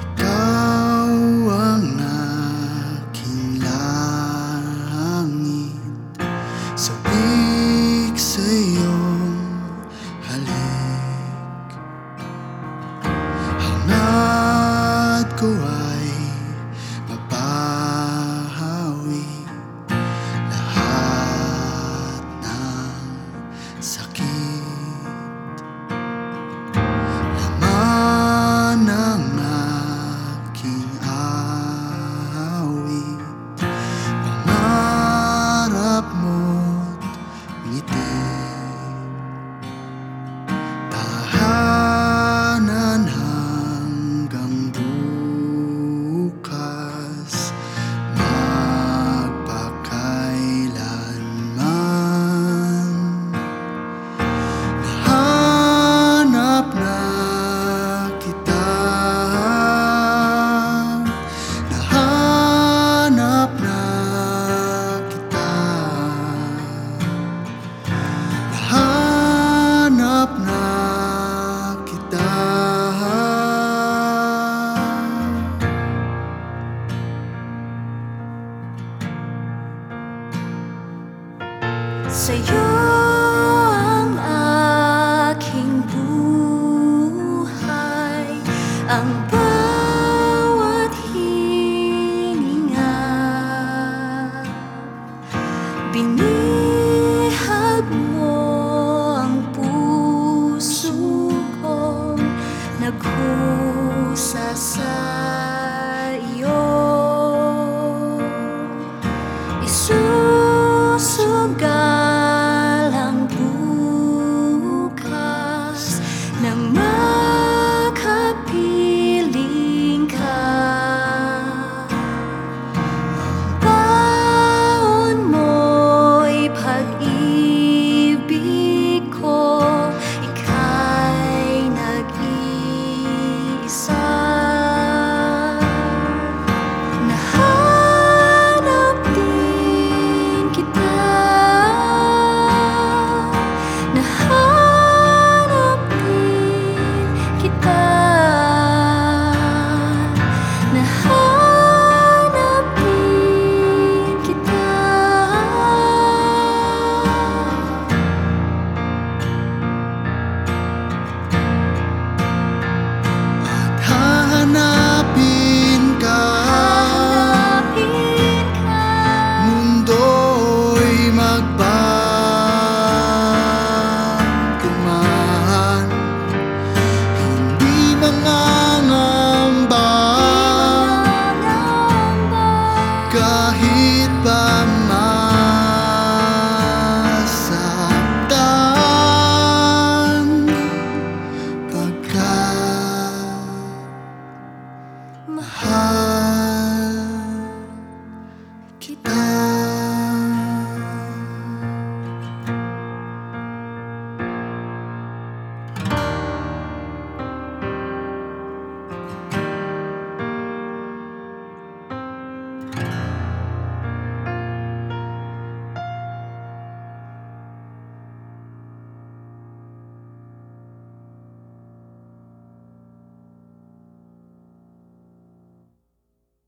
Ikaw ang aking langit, sabik sa iyong halik. Hangad ko ay mapahawi lahat ng sakit. Laman ng aking awit, pangarap mo't ngiti. Tahanan hanggang bukas, magpakailanman. Nahanap na kita, nahanap na kita, nahanap na kita. Sa'yo ang aking buhay, ang bawat hininga. Binihag mo ang puso kong naghusa sa iyo. Isusugal ang bukas nang makapiling ka. Baon mo'y pag-ibig ko, ika'y nag-iisa. Nahanap din kita, nahanap din kita, nahanap din kita. At hahanapin ka, Hanapin ka, mundo'y magbaguman. Hindi mangangamba nangamba, kahit pa masaktan, pagkat mahal